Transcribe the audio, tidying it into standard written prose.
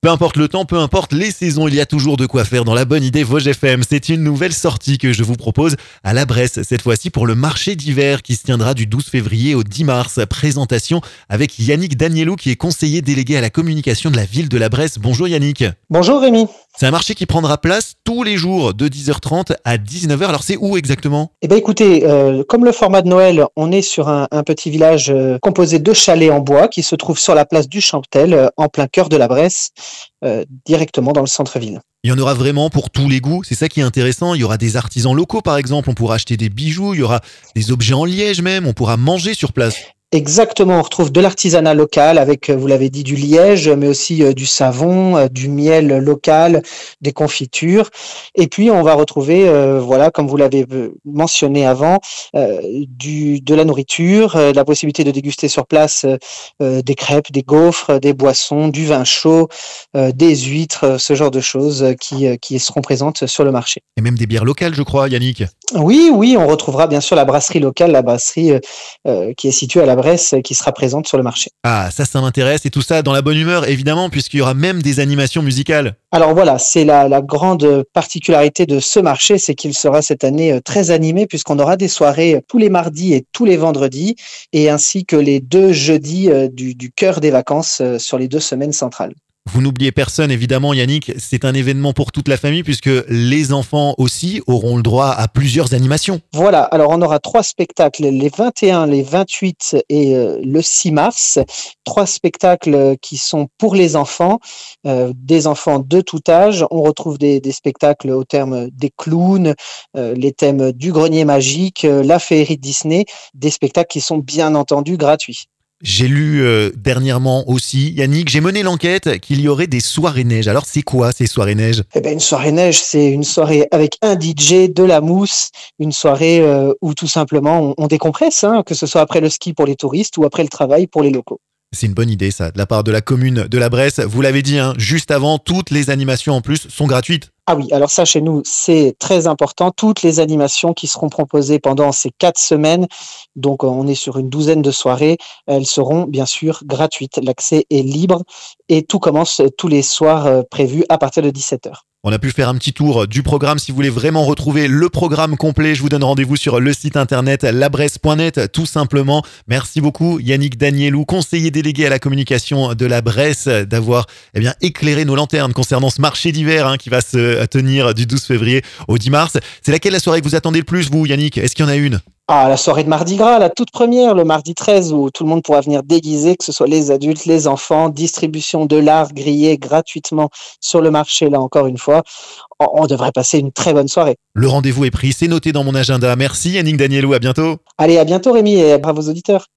Peu importe le temps, peu importe les saisons, il y a toujours de quoi faire dans la bonne idée Vosges FM. C'est une nouvelle sortie que je vous propose à la Bresse, cette fois-ci pour le marché d'hiver qui se tiendra du 12 février au 10 mars. Présentation avec Yannick Danielou qui est conseiller délégué à la communication de la ville de la Bresse. Bonjour Yannick. Bonjour Rémi. C'est un marché qui prendra place tous les jours de 10h30 à 19h. Alors c'est où exactement ? Eh bien écoutez, comme le format de Noël, on est sur un petit village composé de chalets en bois qui se trouve sur la place du Champtel, en plein cœur de la Bresse, directement dans le centre-ville. Il y en aura vraiment pour tous les goûts, c'est ça qui est intéressant. Il y aura des artisans locaux par exemple, on pourra acheter des bijoux, il y aura des objets en liège même, on pourra manger sur place. Exactement, on retrouve de l'artisanat local avec, vous l'avez dit, du liège, mais aussi du savon, du miel local, des confitures. Et puis, on va retrouver, voilà, comme vous l'avez mentionné avant, de la nourriture, la possibilité de déguster sur place des crêpes, des gaufres, des boissons, du vin chaud, des huîtres, ce genre de choses qui seront présentes sur le marché. Et même des bières locales, je crois, Yannick. Oui, on retrouvera bien sûr la brasserie locale, la brasserie qui est située à la Bresse, qui sera présente sur le marché. Ah, ça m'intéresse, et tout ça dans la bonne humeur, évidemment, puisqu'il y aura même des animations musicales. Alors voilà, c'est la grande particularité de ce marché, c'est qu'il sera cette année très animé, puisqu'on aura des soirées tous les mardis et tous les vendredis, et ainsi que les 2 jeudis du cœur des vacances sur les 2 semaines centrales. Vous n'oubliez personne, évidemment, Yannick, c'est un événement pour toute la famille puisque les enfants aussi auront le droit à plusieurs animations. Voilà, alors on aura 3 spectacles, les 21, les 28 et le 6 mars. 3 spectacles qui sont pour les enfants, des enfants de tout âge. On retrouve des spectacles au terme des clowns, les thèmes du grenier magique, la féerie de Disney, des spectacles qui sont bien entendu gratuits. J'ai lu dernièrement aussi, Yannick, j'ai mené l'enquête qu'il y aurait des soirées neige. Alors c'est quoi ces soirées neige ? Eh ben, une soirée neige, c'est une soirée avec un DJ, de la mousse, une soirée où tout simplement on décompresse, hein, que ce soit après le ski pour les touristes ou après le travail pour les locaux. C'est une bonne idée ça, de la part de la commune de la Bresse. Vous l'avez dit, hein, juste avant, toutes les animations en plus sont gratuites. Ah oui, alors ça chez nous, c'est très important. Toutes les animations qui seront proposées pendant ces 4 semaines, donc on est sur une douzaine de soirées, elles seront bien sûr gratuites. L'accès est libre et tout commence tous les soirs prévus à partir de 17h. On a pu faire un petit tour du programme. Si vous voulez vraiment retrouver le programme complet, je vous donne rendez-vous sur le site internet labresse.net, tout simplement. Merci beaucoup Yannick Danielou, conseiller délégué à la communication de la Bresse, d'avoir éclairé nos lanternes concernant ce marché d'hiver qui va se tenir du 12 février au 10 mars. C'est laquelle la soirée que vous attendez le plus, vous, Yannick ? Est-ce qu'il y en a une ? Ah, la soirée de Mardi Gras, la toute première, le mardi 13, où tout le monde pourra venir déguiser, que ce soit les adultes, les enfants, distribution de l'art grillé gratuitement sur le marché, là encore une fois. On devrait passer une très bonne soirée. Le rendez-vous est pris, c'est noté dans mon agenda. Merci Yannick Danielou, à bientôt. Allez, à bientôt Rémi et à vos auditeurs.